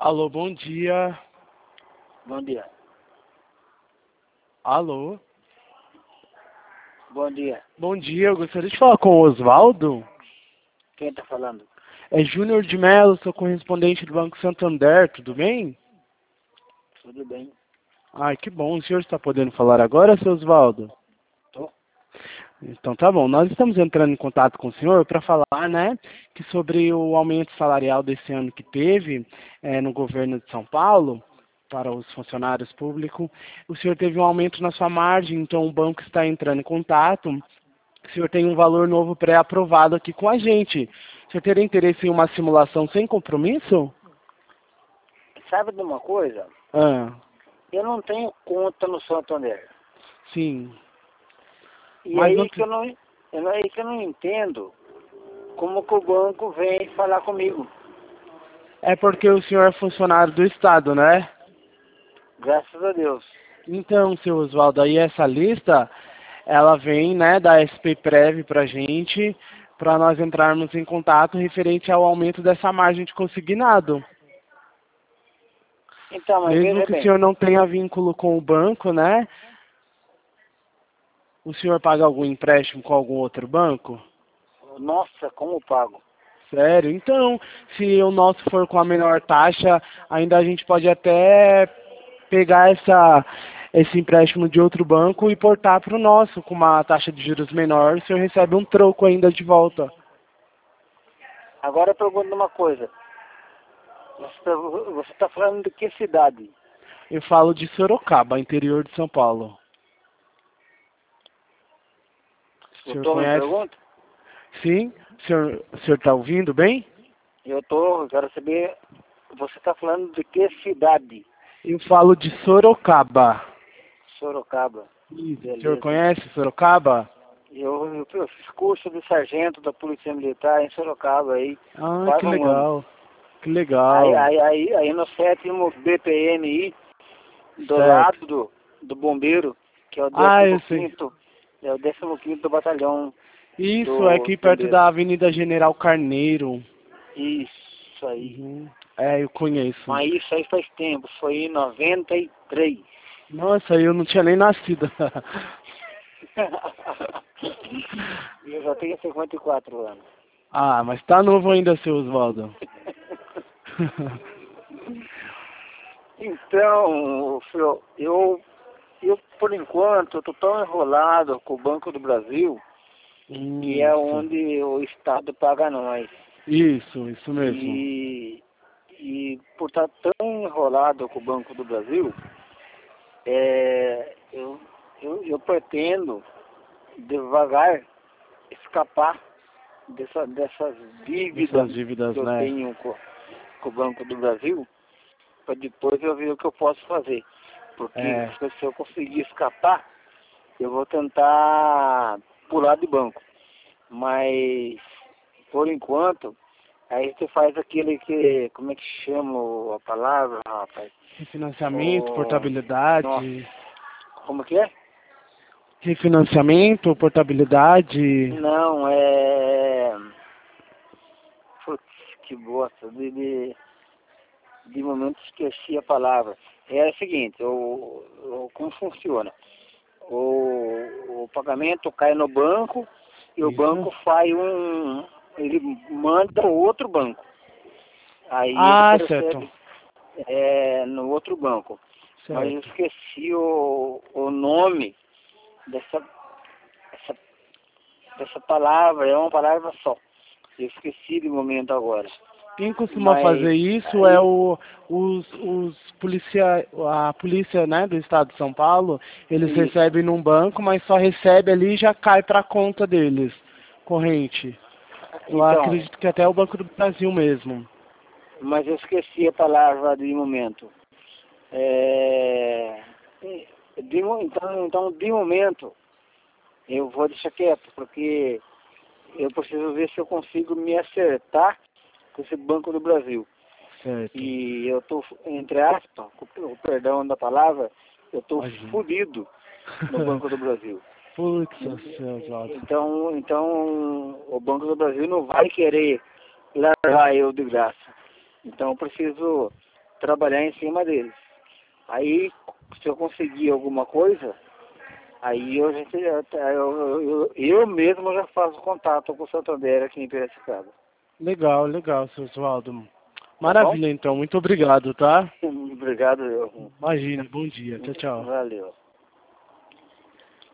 Alô, bom dia. Bom dia. Alô? Bom dia. Bom dia, eu gostaria de falar com o Oswaldo. Quem está falando? É Júnior de Mello, sou correspondente do Banco Santander, tudo bem? Tudo bem. Ai, que bom, o senhor está podendo falar agora, seu Oswaldo? Tô. Então tá bom, nós estamos entrando em contato com o senhor para falar, né, que sobre o aumento salarial desse ano que teve no governo de São Paulo, para os funcionários públicos, o senhor teve um aumento na sua margem, então o banco está entrando em contato. O senhor tem um valor novo pré-aprovado aqui com a gente. O senhor teria interesse em uma simulação sem compromisso? Sabe de uma coisa? Ah, Eu não tenho conta no Santander. sim. E Mas não aí que eu não entendo como que o banco vem falar comigo. é porque o senhor é funcionário do Estado, né? Graças a Deus. Então, seu Oswaldo, aí essa lista, ela vem, né, da SP Prev pra gente, para nós entrarmos em contato referente ao aumento dessa margem de consignado. Então, mas Mesmo veja que o bem. senhor não tenha vínculo com o banco, né, o senhor paga algum empréstimo com algum outro banco? Nossa, como pago. Sério? Então, se o nosso for com a menor taxa, ainda a gente pode até pegar esse empréstimo de outro banco e portar para o nosso com uma taxa de juros menor, o senhor recebe um troco ainda de volta. Agora eu pergunto uma coisa. Você está falando de que cidade? Eu falo de Sorocaba, interior de São Paulo. O senhor Doutor, me conhece? pergunta? Sim? O senhor está ouvindo bem? Eu quero saber, você está falando de que cidade? Eu falo de Sorocaba. Sorocaba. Isso. O senhor Beleza. conhece Sorocaba? Eu fiz curso de sargento da Polícia Militar em Sorocaba aí, Ah, que quase um ano. legal. Que legal. Aí no 7º BPMI, do Certo. lado do bombeiro, que é o Ah, eu décimo sei. quinto é o 15º batalhão Isso, é do aqui perto bombeiro. da Avenida General Carneiro. Isso aí. Uhum. É, eu conheço. Mas isso aí faz tempo, foi em 93. Nossa, eu não tinha nem nascido. E eu já tenho 54 anos. Ah, mas tá novo ainda, seu Oswaldo. Então, filho, eu por enquanto estou tão enrolado com o Banco do Brasil, que é Isso. onde o Estado paga nós. Isso mesmo. E por estar tão enrolado com o Banco do Brasil, eu pretendo devagar escapar dessas dívidas Essas dívidas, que eu né? tenho com o Banco do Brasil, para depois eu ver o que eu posso fazer. Porque É. se eu conseguir escapar, eu vou tentar pular de banco. Mas, por enquanto, aí você faz aquele que, como é que chama a palavra, rapaz? Refinanciamento, Nossa, portabilidade. como que é? Refinanciamento, portabilidade. Não, é... Putz, que bosta, de momento esqueci a palavra. É o seguinte, como funciona? O pagamento cai no banco e o Isso. banco faz ele manda para outro banco. Aí ele Ah, certo. recebe no outro banco. Mas eu Certo. esqueci o nome dessa, essa, dessa palavra, é uma palavra só. Eu esqueci de momento agora. Quem costuma Mas fazer isso é aí, a polícia, né, do estado de São Paulo. Eles isso. recebem num banco, mas só recebe ali e já cai para a conta deles, corrente. Eu Então, acredito que até o Banco do Brasil mesmo. mas eu esqueci a palavra de momento. É, então, de momento, eu vou deixar quieto, porque eu preciso ver se eu consigo me acertar com esse Banco do Brasil. Certo. E eu tô, entre aspas, com o perdão da palavra, eu tô Imagina. fudido no Banco do Brasil. Putz, seu Oswaldo. Então, o Banco do Brasil não vai querer largar eu de graça. Então, eu preciso trabalhar em cima deles. Aí, se eu conseguir alguma coisa, aí eu mesmo já faço contato com o Santander aqui em Piracicaba. Legal, legal, seu Oswaldo. Tá bom? Maravilha, então. Muito obrigado, tá? Obrigado, eu. Imagina, bom dia. Tchau, tchau. Valeu.